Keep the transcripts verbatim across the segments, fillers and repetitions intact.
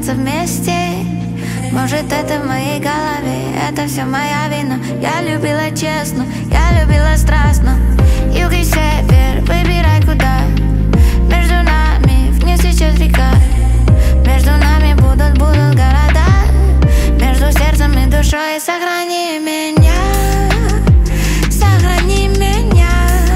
оставаться вместе. Может, это в моей голове, это все моя вина. Я любила честно, я любила страстно. Юг и север, выбирай куда. Между нами вниз течет река. Между нами будут, будут города. Между сердцем и душой сохрани меня. Сохрани меня.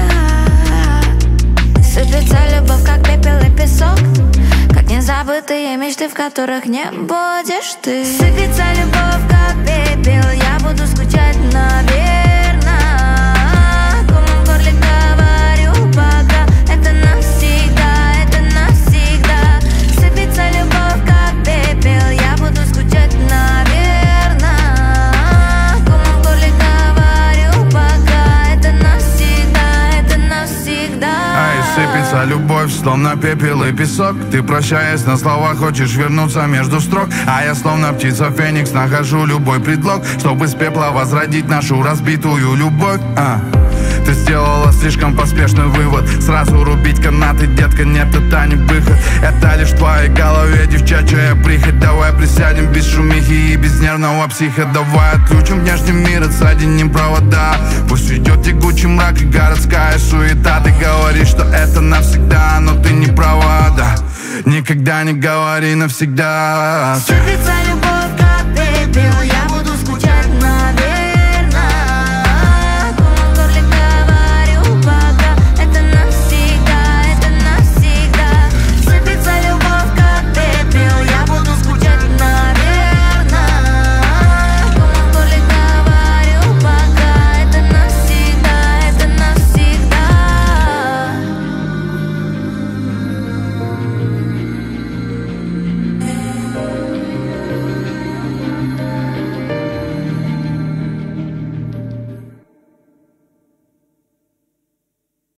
Сыпется любовь, как пепел и песок, как незабытые мечты, в которых не будешь ты. Сыпется любовь, как пепел, я буду скучать, наверно. Кому в горле говорю пока, это навсегда, это навсегда. Сыпется любовь, как пепел, я буду скучать, наверно. Кому в горле говорю пока, это навсегда, это навсегда. Ай, сыпется любовь, словно пепел и песок. Ты, прощаясь на слова, хочешь вернуться между строк. А я, словно птица Феникс, нахожу любой предлог, чтобы с пепла возродить нашу разбитую любовь. а. Ты сделала слишком поспешный вывод. Сразу рубить канаты, детка, нет, это не выход. Это лишь в твоей голове девчачья прихоть. Давай присядем без шумихи и без нервного психа. Давай отключим внешний мир, отсоединим провода. Пусть идет тягучий мрак и городская суета. Ты говоришь, что это навсегда, но ты не права, да. Никогда не говори навсегда. Сыпется любовь,